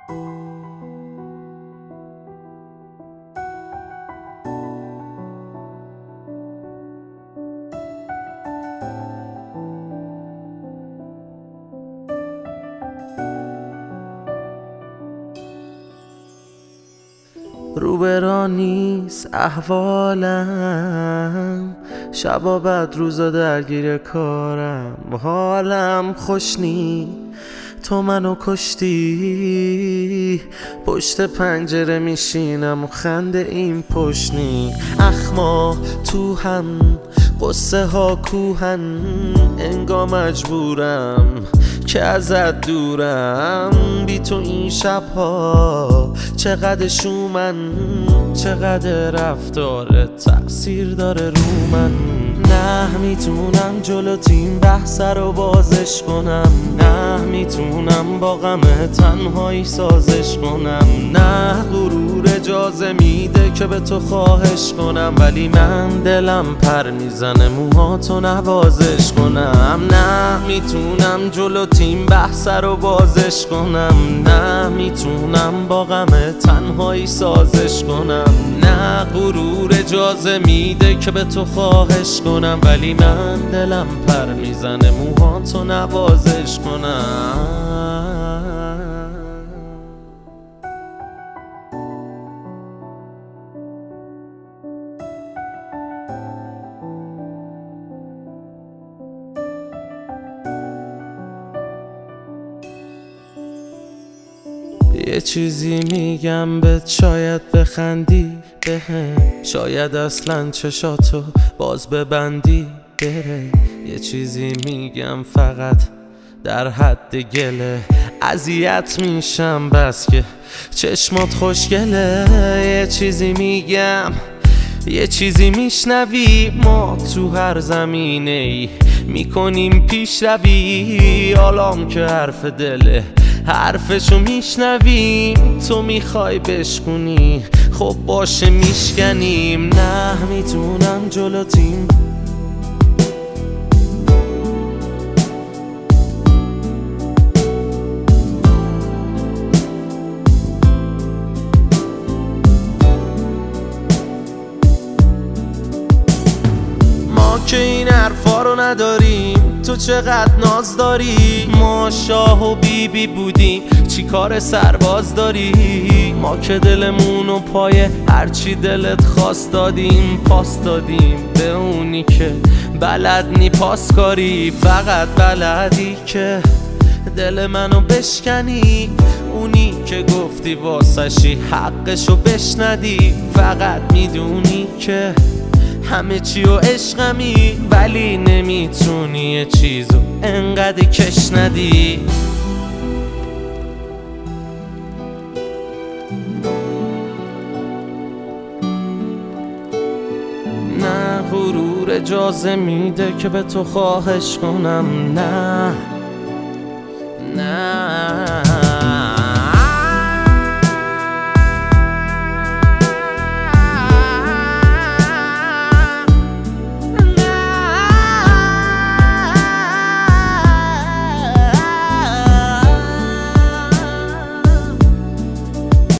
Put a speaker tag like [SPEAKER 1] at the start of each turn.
[SPEAKER 1] روبرا نیست احوالم، شبا بعد روزا درگیر کارم، حالم خوش نی تو منو کشتی. پشت پنجره میشینم و خنده این پشنی، اخما تو هم قصه ها کوهن، انگار مجبورم که ازت دورم. بی تو این شبها چقدر شومن، چقدر رفتارت تأثیر داره رو من. نه میتونم جلو تیم بحث رو بازش کنم، نه میتونم با غم تنهایی سازش کنم، نه غرور اجازه میده که به تو خواهش کنم، ولی من دلم پر میزنه موهاتو نوازش کنم. نه میتونم جلو تیم بحث رو بازش کنم، نه میتونم با غم تنهایی سازش کنم، نه غرور اجازه میده که به تو خواهش کنم، ولی من دلم پر میزنه موهاتو نوازش کنم. یه چیزی میگم بهت شاید بخندی بهم، شاید اصلا چشاتو باز ببندی بره. یه چیزی میگم فقط در حد گله، اذیت میشم بس که چشمات خوشگله. یه چیزی میگم یه چیزی میشنوی، ما تو هر زمینه ای میکنیم پیش روی. حالام که حرف دله حرفشو میشنویم، تو میخوای بشکنی خب باشه میشکنیم. نه میتونم جلو تیم که این حرفا رو نداریم، تو چقدر ناز داری. ما شاه و بیبی بودیم چی کار سرباز داری؟ ما که دلمونو پای هرچی دلت خواست دادیم، پاس دادیم به اونی که بلد نی پاس کاری. فقط بلدی که دل منو بشکنی، اونی که گفتی واسشی حقشو بشندی. فقط میدونی که همه چی و عشقمی، ولی نمیتونی یه چیزو انقدر کش ندی. نه غرور اجازه میده که به تو خواهش کنم، نه نه